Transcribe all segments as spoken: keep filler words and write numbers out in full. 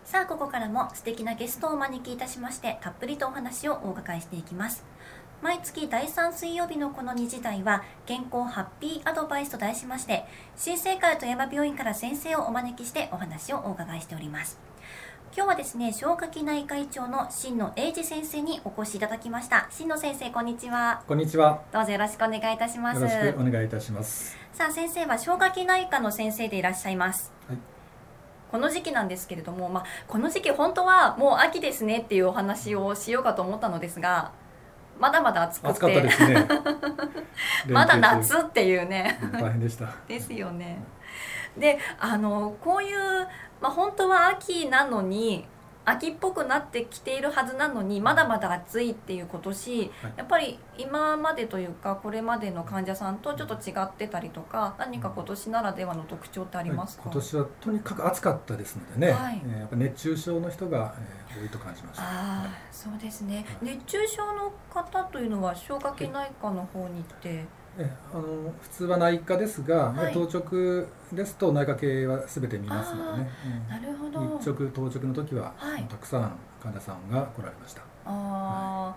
さあここからも素敵なゲストをお招きいたしまして、たっぷりとお話をお伺いしていきます。毎月だいさん水曜日のこのにじ台は健康ハッピーアドバイスと題しまして、新生会富山病院から先生をお招きしてお話をお伺いしております。今日はですね、消化器内科医長の新野英二先生にお越しいただきました。新野先生、こんにちは。 こんにちは。 どうぞよろしくお願いいたします。 よろしくお願いいたします。 さあ、先生は消化器内科の先生でいらっしゃいます。 はい、 この時期なんですけれども、まあ、この時期本当はもう秋ですねっていうお話をしようかと思ったのですが、まだまだ暑くて暑かったですねまだ夏っていうね大変でしたですよね。で、あのこういう、まあ、本当は秋なのに秋っぽくなってきているはずなのにまだまだ暑いっていう今年、はい、やっぱり今までというかこれまでの患者さんとちょっと違ってたりとか、何か今年ならではの特徴ってありますか？ はい、今年はとにかく暑かったですのでね、 はい、 えー、やっぱ熱中症の人が、えー、多いと感じました。 あ、 はい、 そうですね、はい、熱中症の方というのは消化器内科の方に行って、 えあの普通は内科ですが、はい、当直ですと内科系は全て見ますのでね、 うん、なるほど。 日直当直の時は、 はい、 たくさん患者さんが来られました。 あ、はい、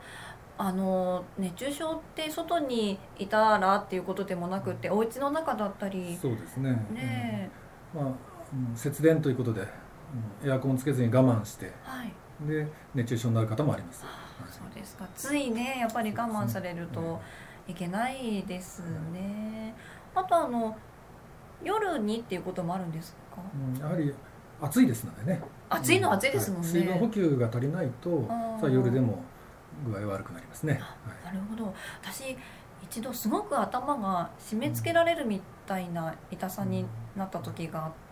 あの熱中症って外にいたらっていうことでもなくて、お家の中だったり。 そうですね。 ね、 うん、まあ、節電ということでエアコンつけずに我慢して、はい、で熱中症になる方もあります。 あ、そうですか。ついね、やっぱり我慢されるといけないですね。あとあの夜にっていうこともあるんですか？ うん、やはり暑いですのでね。 暑いのは暑いですもんね。 はい、水分補給が足りないと、さあ夜でも具合悪くなりますね。 はい、なるほど。私一度すごく頭が締め付けられるみたいな痛さになった時があって、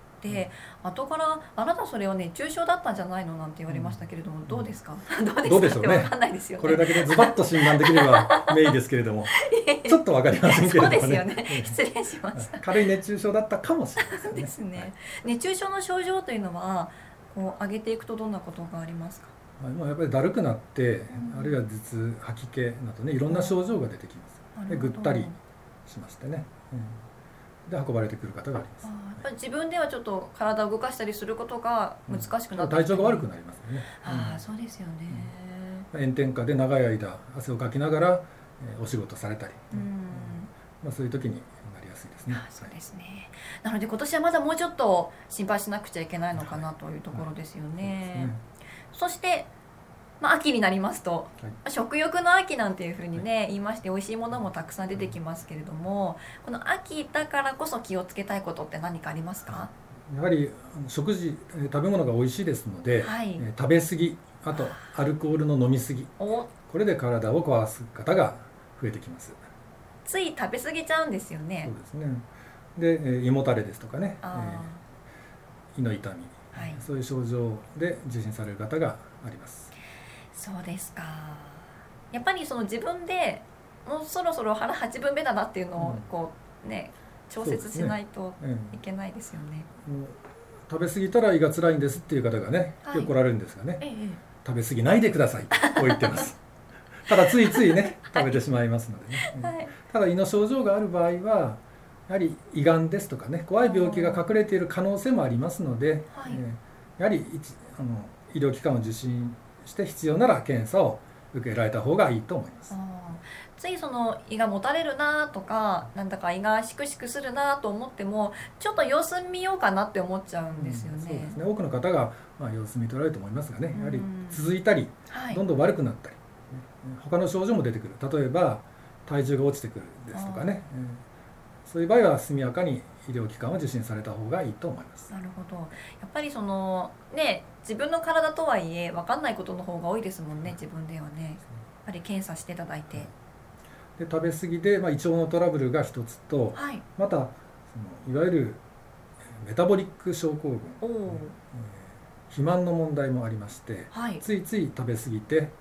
うん、後からあなたそれは熱中症だったんじゃないのなんて言われましたけれども、うん、どうですか？ どうですかって分かんないですよね。 これだけでズバッと診断できれば名医ですけれどもちょっと分かりませんけれどもね。 そうですよね。失礼しました。 軽い熱中症だったかもしれませんね。 ですね。はい、熱中症の症状というのはこう上げていくとどんなことがありますか？ まあ、やっぱりだるくなって、うん、あるいは頭痛、吐き気などね、いろんな症状が出てきます。でぐったりしましてね、うん、で運ばれてくる方があります。 あ、やっぱり自分ではちょっと体を動かしたりすることが難しくなってきて、うん、 体調が悪くなりますよね。 あ、うん、そうですよね。 うん、炎天下で長い間汗をかきながら、えー、お仕事されたり、うんうん、まあ、そういう時になりやすいですね。 あ、そうですね。なので今年はまだもうちょっと心配しなくちゃいけないのかなというところですよね。はいはい、 そうですね。そして、まあ、秋になりますと、はい、食欲の秋なんていうふうにね、はい、言いまして、美味しいものもたくさん出てきますけれども、この秋だからこそ気をつけたいことって何かありますか？ やはり食事、食べ物が美味しいですので、はい、食べ過ぎ、あとアルコールの飲み過ぎ、これで体を壊す方が増えてきます。 つい食べ過ぎちゃうんですよね。 そうですね。で、胃もたれですとかね、えー、胃の痛み、はい、そういう症状で受診される方があります。 そうですか。やっぱりその自分でもうそろそろ腹はちぶんめだなっていうのをこうね、調節しないといけないですよね。 うん、食べ過ぎたら胃が辛いんですっていう方がね、はい、よく来られるんですがね、ええ、食べ過ぎないでくださいとこう言ってますただついついね食べてしまいますのでね、はい、ただ胃の症状がある場合はやはり胃がんですとかね、怖い病気が隠れている可能性もありますので、はい、えー、やはりあの医療機関を受診して必要なら検査を受けられた方がいいと思います。 ついその胃がもたれるなとか、なんだか胃がしくしくするなと思ってもちょっと様子見ようかなって思っちゃうんですよね。うん、そうですね。 多くの方が、まあ、様子見取られると思いますがね、やはり続いたり、はい、どんどん悪くなったり、他の症状も出てくる。例えば体重が落ちてくるですとかね、そういう場合は速やかに医療機関を受診された方がいいと思います。 なるほど。やっぱりそのね、自分の体とはいえ分かんないことの方が多いですもんね、自分ではね。やっぱり検査していただいて。 で食べ過ぎで、まあ、胃腸のトラブルが一つと、はい、またそのいわゆるメタボリック症候群、えー、肥満の問題もありまして、はい、ついつい食べ過ぎて、えー、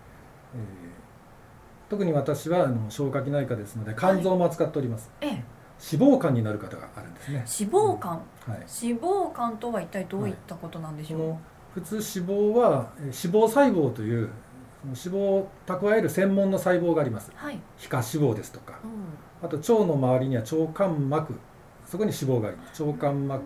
特に私はあの消化器内科ですので肝臓も扱っております。はい、ええ、脂肪肝になる方があるんですね。 脂肪肝、うん、はい、脂肪肝とは一体どういったことなんでしょう。はい、 普通脂肪は脂肪細胞という脂肪を蓄える専門の細胞があります。はい、皮下脂肪ですとか、うん、あと腸の周りには腸間膜、そこに脂肪があります。腸間膜、腸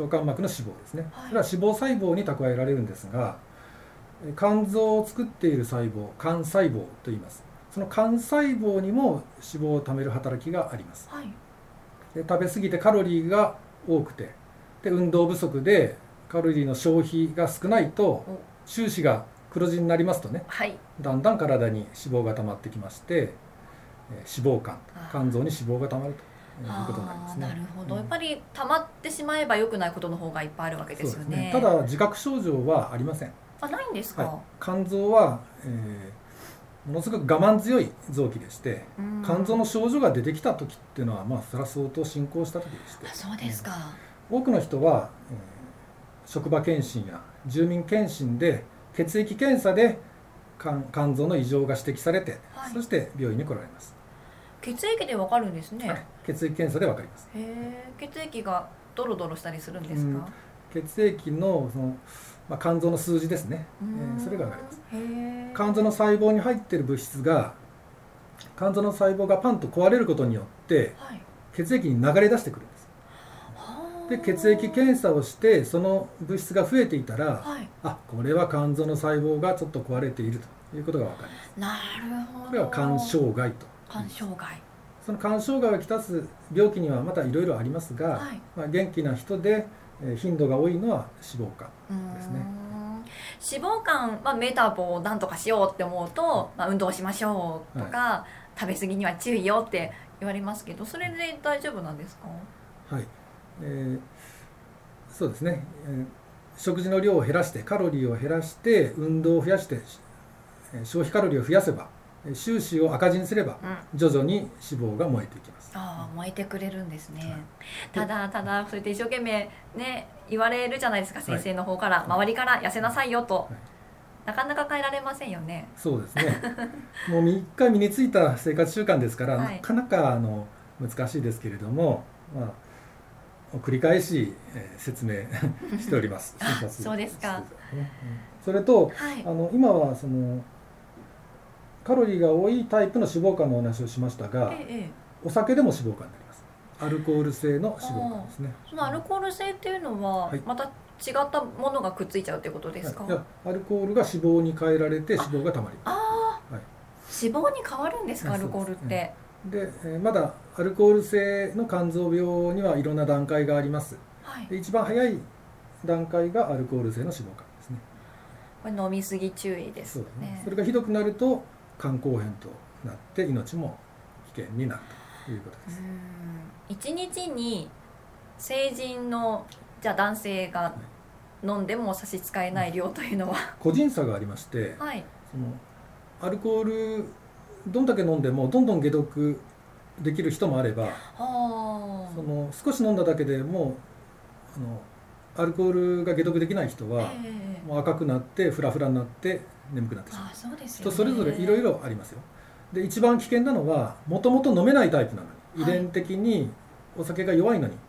小間膜の脂肪ですね、 はい、 それは脂肪細胞に蓄えられるんですが、肝臓を作っている細胞、肝細胞と言います。その肝細胞にも脂肪を貯める働きがあります、 はい、 で食べ過ぎてカロリーが多くて、で運動不足でカロリーの消費が少ないと収支が黒字になりますとね、 はい、 だんだん体に脂肪が溜まってきまして、脂肪肝、肝臓に脂肪が溜まるということになりますね。 なるほど、うん、やっぱり溜まってしまえば良くないことの方がいっぱいあるわけですよ ね, そうですね。ただ自覚症状はありません。 あ、ないんですか。 はい、肝臓は、えー、ものすごく我慢強い臓器でして、肝臓の症状が出てきた時っていうのは、まあ、それは相当進行した時でして。 あ、そうですか。 うん、多くの人は、えー、職場検診や住民検診で血液検査で肝, 肝臓の異常が指摘されて、はい、そして病院に来られます。 血液でわかるんですね。 はい、血液検査でわかります。 へー、血液がドロドロしたりするんですか。 うん、血液 の, その、まあ、肝臓の数字ですね、えー、それがわかります。へ、肝臓の細胞に入っている物質が肝臓の細胞がパンと壊れることによって、はい、血液に流れ出してくるんです。で血液検査をしてその物質が増えていたら、はい、あ、これは肝臓の細胞がちょっと壊れているということがわかります。 なるほど。 これは肝障害と。 肝障害。 その肝障害をきたす病気にはまたいろいろありますが、はい、まあ、元気な人で頻度が多いのは脂肪肝ですね。 脂肪肝、まあ、メタボをなんとかしようって思うと、まあ、運動しましょうとか、はい、食べ過ぎには注意よって言われますけど、それで大丈夫なんですか。 はい、えー、そうですね、えー、食事の量を減らしてカロリーを減らして運動を増やして消費カロリーを増やせば収支を赤字にすれば、うん、徐々に脂肪が燃えていきます。 ああ、燃えてくれるんですね。はい、ただただそうやって一生懸命ね言われるじゃないですか、先生の方から、はい、周りから痩せなさいよと、はい、なかなか変えられませんよね。 そうですねもう一回身についた生活習慣ですから、はい、なかなかあの難しいですけれども、まあ、繰り返し、えー、説明しておりますそうですか。 それと、はい、あの今はそのカロリーが多いタイプの脂肪肝のお話をしましたが、ええ、お酒でも脂肪肝になります。アルコール性の脂肪肝ですね。 そのアルコール性っていうのは、はい、また違ったものがくっついちゃうってことですか。 はい、いや、アルコールが脂肪に変えられて脂肪がたまります。 ああ、はい、脂肪に変わるんですか、アルコールって。 で、えー、まだアルコール性の肝臓病にはいろんな段階があります。はい、で一番早い段階がアルコール性の脂肪肝ですね。 これ飲みすぎ注意ですね。そうですね。 それがひどくなると肝硬変となって命も危険になるということです。 いちにちに成人のじゃあ男性が飲んでも差し支えない量というのは、はい、 個人差がありまして、はい、そのアルコールどんだけ飲んでもどんどん解毒できる人もあれば、その少し飲んだだけでもうあのアルコールが解毒できない人は、えー、もう赤くなってフラフラになって眠くなってしまう。あ、そうですよね。人それぞれいろいろありますよ。で一番危険なのはもともと飲めないタイプなのに、はい、遺伝的にお酒が弱いのに、うん、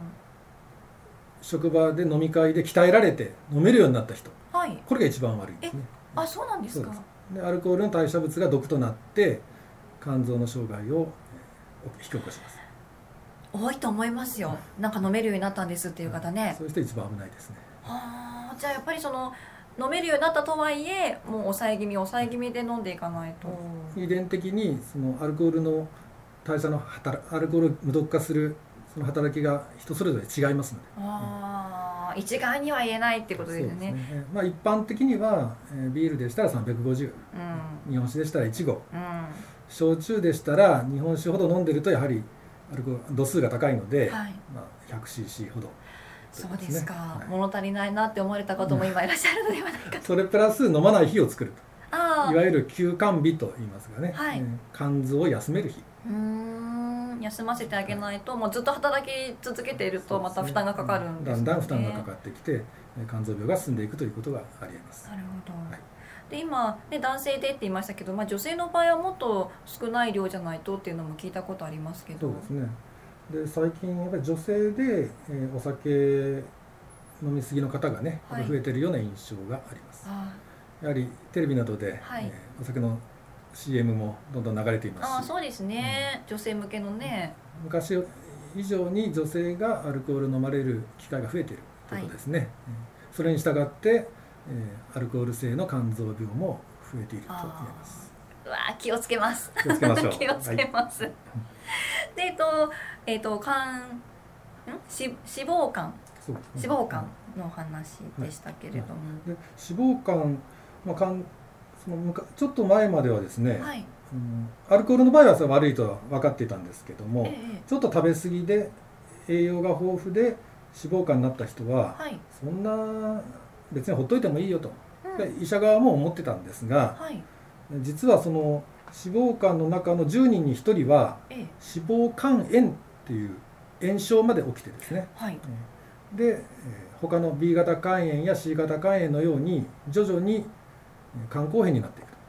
職場で飲み会で鍛えられて飲めるようになった人、はい、これが一番悪いですね。 あ、そうなんですか。 そうです。でアルコールの代謝物が毒となって肝臓の障害を引き起こします。 多いと思いますよ。なんか飲めるようになったんですっていう方ね、はい、 そういう人一番危ないですね。 はあ、じゃあやっぱりその飲めるようになったとはいえもう抑え気味抑え気味で飲んでいかないと。 遺伝的にそのアルコールの代謝の働アルコールを無毒化するその働きが人それぞれ違いますので、 あ、うん、一概には言えないってことですね。そうですね。 まあ、一般的にはビールでしたらさんびゃくごじゅう、うん、日本酒でしたらいちご、うん、焼酎でしたら日本酒ほど飲んでるとやはりアルコール度数が高いので、はい、まあ、ひゃくシーシー ほど。 そうですか、はい、物足りないなって思われた方も今いらっしゃるのではないかと。 それプラス飲まない日を作ると、あ、いわゆる休肝日と言いますがね、はい、肝臓を休める日。 うーん、休ませてあげないと、はい、もうずっと働き続けているとまた負担がかかるんですね。 だんだん負担がかかってきて肝臓病が進んでいくということがありえます。 なるほど、はい、で今、ね、男性でって言いましたけど、まあ、女性の場合はもっと少ない量じゃないとっていうのも聞いたことありますけど。 そうですね。で最近やっぱり女性で、えー、お酒飲み過ぎの方がね、はい、増えてるような印象があります。やはりテレビなどで、はい、えー、お酒の シーエム もどんどん流れていますし。 あ、そうですね、うん、女性向けのね。 昔以上に女性がアルコール飲まれる機会が増えているということですね、はい、それに従って、えー、アルコール性の肝臓病も増えていると言えます。 うわ気をつけます。 気をつけましょう。 気をつけます、はい、でえっとえっと肝ん脂肪肝、ね、脂肪肝の話でしたけれども、はい、 で脂肪肝、まあ、肝そのちょっと前まではですね、はい、うん、アルコールの場合はそれ悪いとは分かっていたんですけども、ええ、ちょっと食べ過ぎで栄養が豊富で脂肪肝になった人は、はい、そんな別にほっといてもいいよと、うん、医者側も思ってたんですが、はい、実はその脂肪肝の中のじゅうにんにひとりは、ええ、脂肪肝炎っていう炎症まで起きてですね、はい、で他の ビー 型肝炎や シー 型肝炎のように徐々に肝硬変になっていくと。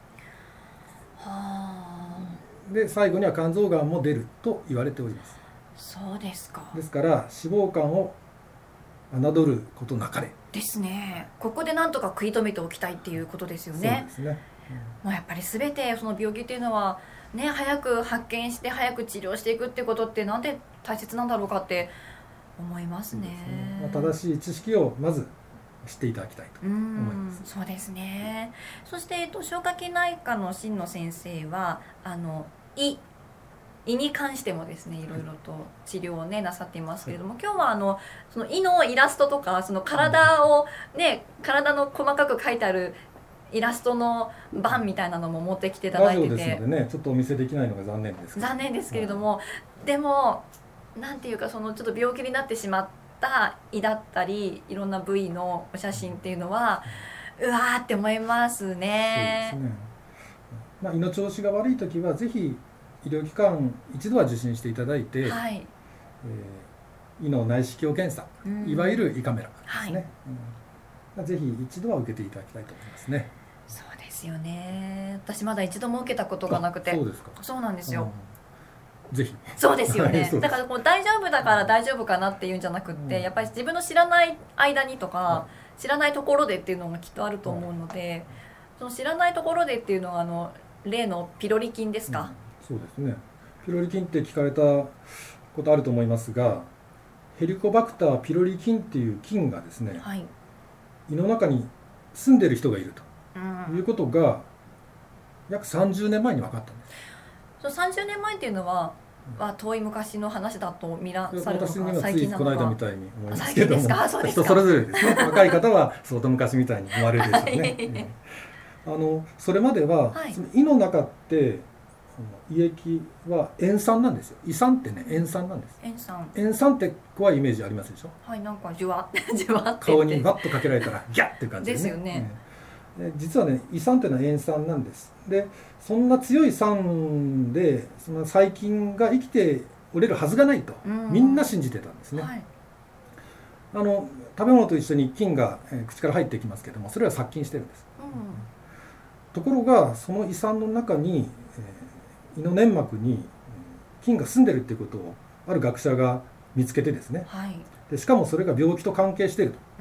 はで最後には肝臓がんも出ると言われております。 そうですか。 ですから脂肪肝を侮ることなかれですね。ここでなんとか食い止めておきたいっていうことですよね。 そうですね、 うん、もうやっぱり全てその病気っていうのはね、早く発見して早く治療していくってことってなんで大切なんだろうかって思いますね。 そうですね、正しい知識をまず知っていただきたいと思います。 うん、そうですね。そして、えっと、消化器内科の新野先生はあの胃胃に関してもですね、いろいろと治療をねなさっていますけれども、はい、今日はあのその胃のイラストとかその体をね、体の細かく書いてあるイラストの版みたいなのも持ってきていただいてて、 ラジオですのでね、ちょっとお見せできないのが残念ですけど残念ですけれども、はい、でもなんていうかそのちょっと病気になってしまった胃だったりいろんな部位のお写真っていうのは、うわーって思いますね。 そうですね。まあ、胃の調子が悪い時はぜひ医療機関一度は受診していただいて、はい、えー、胃の内視鏡検査、うん、いわゆる胃カメラですね、はい、うん、ぜひ一度は受けていただきたいと思いますね。 そうですよね。私まだ一度も受けたことがなくて。 そうですか。 そうなんですよ。 ぜひ。 そうですよね。だからこう大丈夫だから大丈夫かなっていうんじゃなくって、うん、やっぱり自分の知らない間にとか、はい、知らないところでっていうのがきっとあると思うので、はい、その知らないところでっていうのはあの例のピロリ菌ですか。 うん、そうですね。ピロリ菌って聞かれたことあると思いますが、ヘリコバクターピロリ菌っていう菌がですね、はい、胃の中に住んでる人がいるということが約さんじゅうねんまえに分かったんです。 そのさんじゅうねんまえっていうのは、うん、遠い昔の話だと見らされるのか、 私にはついこの間みたいに思いますけども、 人それぞれですね。若い方は相当昔みたいに思われるでしょうね。はい、うん、あのそれまでは、はい、その胃の中って胃液は塩酸なんですよ。胃酸ってね、塩酸なんです。 塩酸。 塩酸って怖いイメージありますでしょ。 はい、なんかじゅわじゅわって顔にワッとかけられたらギャッっていう感じでね。 ですよね。 うん、実はね、胃酸っていうのは塩酸なんです。で、そんな強い酸でその細菌が生きておれるはずがないと、みんな信じてたんですね。はい、あの食べ物と一緒に菌が、えー、口から入ってきますけども、それは殺菌してるんです。うん、ところがその胃酸の中に、えー胃の粘膜に菌が住んでるっていうことをある学者が見つけてですね、はい、でしかもそれが病気と関係していると、うん、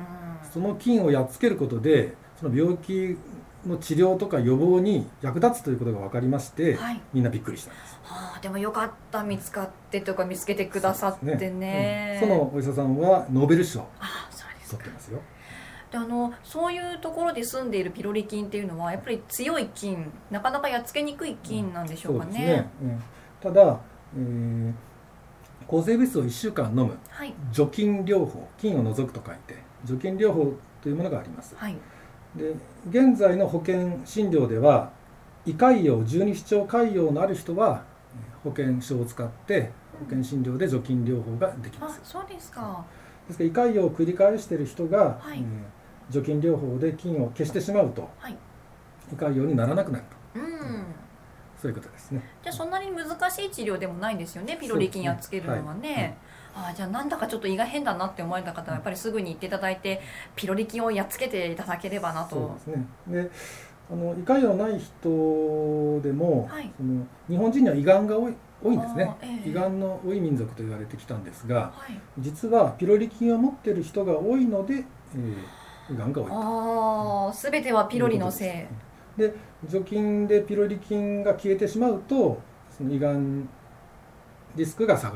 その菌をやっつけることでその病気の治療とか予防に役立つということが分かりまして、はい、みんなびっくりしたんです。 はあ、でもよかった、見つかってとか見つけてくださってね。 そ, ね、 うん、そのお医者さんはノーベル賞を取ってますよ。 であのそういうところで住んでいるピロリ菌っていうのはやっぱり強い菌、なかなかやっつけにくい菌なんでしょうかね。 そうですね、うん、ただ、えー、抗生物質をいっしゅうかん飲む、はい、除菌療法、菌を除くと書いて除菌療法というものがあります。はい、で現在の保険診療では胃潰瘍、十二指腸潰瘍のある人は保険証を使って保険診療で除菌療法ができます。 あ、そうですか。 ですから胃潰瘍を繰り返している人が、はい、えー除菌療法で菌を消してしまうと、はい、胃潰瘍にならなくなると、うんうん、そういうことですね。 じゃあそんなに難しい治療でもないんですよね、ピロリ菌やっつけるのはね。はい、あ、じゃあなんだかちょっと胃が変だなって思われた方はやっぱりすぐに行っていただいてピロリ菌をやっつけていただければなと。 そうですね。で、あの胃潰瘍ない人でも、はい、その日本人には胃がんが多い多いんですね。えー、胃がんの多い民族と言われてきたんですが、はい、実はピロリ菌を持っている人が多いので、えー胃がんが多いと。 ああ、全てはピロリのせいで、除菌でピロリ菌が消えてしまうとその胃がんリスクが下がると。うん、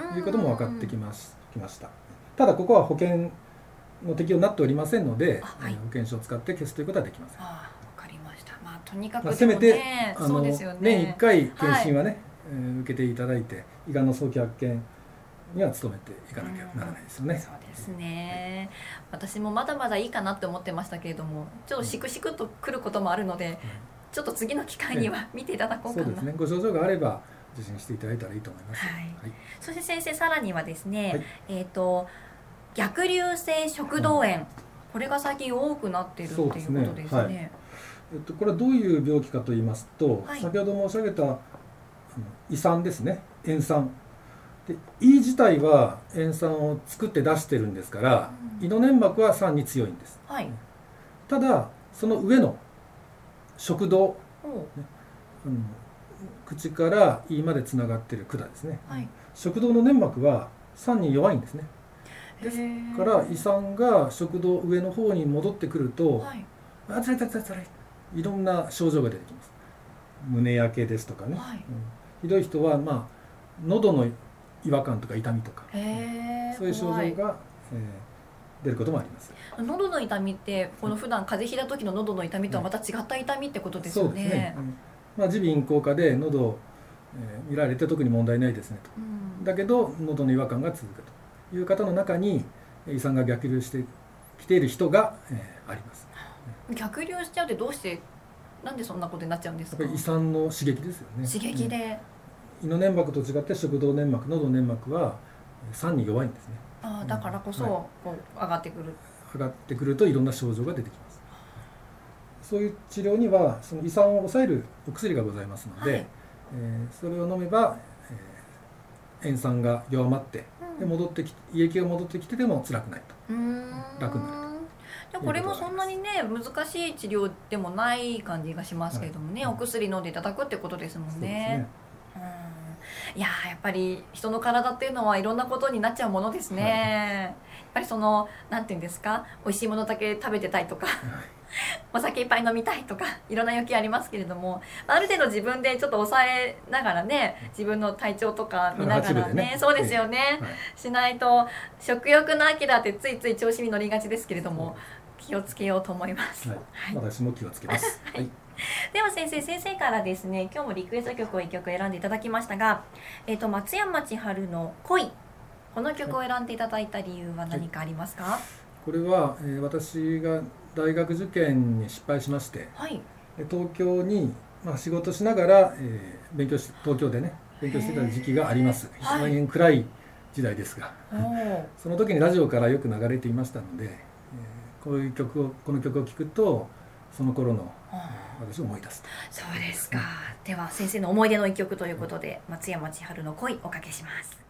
いうことも分かってきまし、きました。ただここは保険の適用になっておりませんので、はい、保険証を使って消すということはできません。 あ、わかりました。まあとにかく、ね、 まあ、せめてあのそうですよね、 年いっかい検診はね、はい、えー、受けていただいて、胃がんの早期発見には努めていかなきゃならないですよね。 そうですね、はい、私もまだまだいいかなって思ってましたけれども、ちょっとしくしくとくることもあるので、うん、ちょっと次の機会には見ていただこうかな、 そうですね、ご症状があれば受診していただいたらいいと思います。 はいはい、そして先生、さらにはですね、はい、えーと逆流性食道炎、うん、これが最近多くなっているということですね。そうですね、はい、えっと、これはどういう病気かと言いますと、はい、先ほど申し上げたあの胃酸ですね、塩酸で、胃自体は塩酸を作って出してるんですから、うん、胃の粘膜は酸に強いんです、はい、ただその上の食道、ね、うん、口から胃までつながっている管ですね、はい、食道の粘膜は酸に弱いんですね。ですから胃酸が食道上の方に戻ってくると、はい、あつらいつらいつらいいろんな症状が出てきます。胸焼けですとかね、はい、うん、ひどい人は、まあ、喉の違和感とか痛みとか、そういう症状が、えー、出ることもあります。 喉の痛みってこの普段風邪ひいた時の喉の痛みとはまた違った痛みってことですよね。そうですね、うん、 まあ、耳鼻咽喉科で喉を、えー、見られて特に問題ないですねと、うん、だけど喉の違和感が続くという方の中に胃酸が逆流してきている人が、えー、あります。 逆流しちゃうってどうして、なんでそんなことになっちゃうんですか？ やっぱり胃酸の刺激ですよね。 刺激で、 うん、胃の粘膜と違って食道粘膜、喉の粘膜は酸に弱いんですね。 あ、だからこそ、はい、こう上がってくる上がってくるといろんな症状が出てきます。そういう治療にはその胃酸を抑えるお薬がございますので、はい、えー、それを飲めば、えー、塩酸が弱まって、で戻ってき胃液が戻ってきてでも辛くないと、うーん、楽になると。 これもそんなにね難しい治療でもない感じがしますけれどもね、はい、お薬飲んでいただくってことですもんね。うん、いややっぱり人の体っていうのはいろんなことになっちゃうものですね。はい、やっぱりそのなんていうんですか、美味しいものだけ食べてたいとか、はい、お酒いっぱい飲みたいとかいろんな欲求ありますけれども、ある程度自分でちょっと抑えながらね、自分の体調とか見ながら ね, ねそうですよね、はい、しないと食欲の秋だってついつい調子に乗りがちですけれども、気をつけようと思います。はいはい、私も気をつけます。はい、 では先生、先生からですね、今日もリクエスト曲をいっきょく選んでいただきましたが、えー、と松山千春の恋、この曲を選んでいただいた理由は何かありますか？はい、 これは、えー、私が大学受験に失敗しまして、はい、東京に、まあ、仕事しながら、えー、勉強し東京でね勉強してた時期があります。大変暗い時代ですが、その時にラジオからよく流れていましたので、えー、こういう曲をこの曲を聴くとその頃の私を思い出すと。 そうですか。では先生の思い出の一曲ということで、松山千春の恋おかけします。